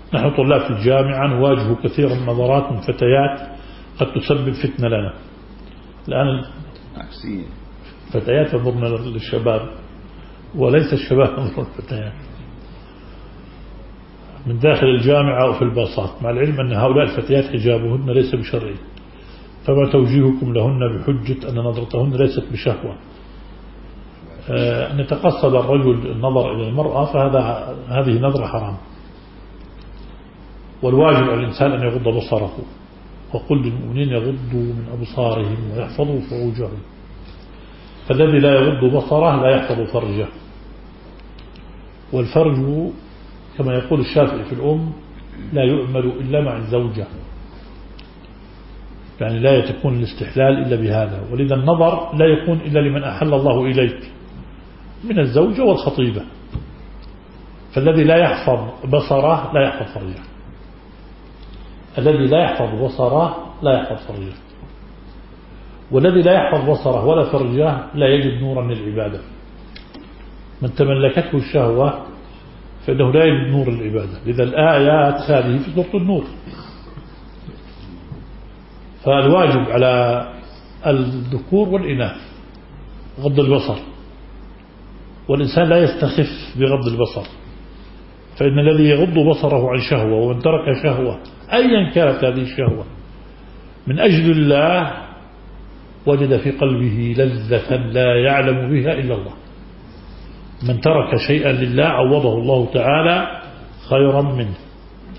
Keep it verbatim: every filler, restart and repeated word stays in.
نحن طلاب في الجامعة نواجه كثيرا من نظرات من فتيات قد تسبب فتنة لنا. الآن فتيات ينظرن للشباب وليس الشباب ينظرن للفتيات من داخل الجامعة أو في الباصات، مع العلم أن هؤلاء الفتيات حجابهن ليس بشرعي، فما توجيهكم لهن بحجة أن نظرتهن ليست بشهوة؟ أن يتقصد الرجل النظر إلى المرأة فهذا هذه نظرة حرام، والواجب على الإنسان أن يغض بصره، وقل للمؤمنين يغضوا من أبصارهم ويحفظوا فروجهم، فالذي لا يغض بصره لا يحفظ فرجه. والفرج كما يقول الشافعي في الأم لا يؤمل إلا مع الزوجة، يعني لا يكون الاستحلال إلا بهذا، ولذا النظر لا يكون إلا لمن أحل الله إليك من الزوجة والخطيبة، فالذي لا يحفظ بصره لا يحفظ فرجه، الذي لا يحفظ بصره لا يحفظ فرجه، والذي لا يحفظ بصره ولا فرجه لا يجد نورا للعبادة. من تملكته الشهوة فإنه لا يجد نور العبادة. لذا الآيات هذه في سورة النور. فالواجب على الذكور والإناث غض البصر، والإنسان لا يستخف بغض البصر، فإن الذي يغض بصره عن شهوة ومن ترك شهوة أيا كانت هذه الشهوة من أجل الله وجد في قلبه لذة لا يعلم بها إلا الله. من ترك شيئا لله عوضه الله تعالى خيرا منه.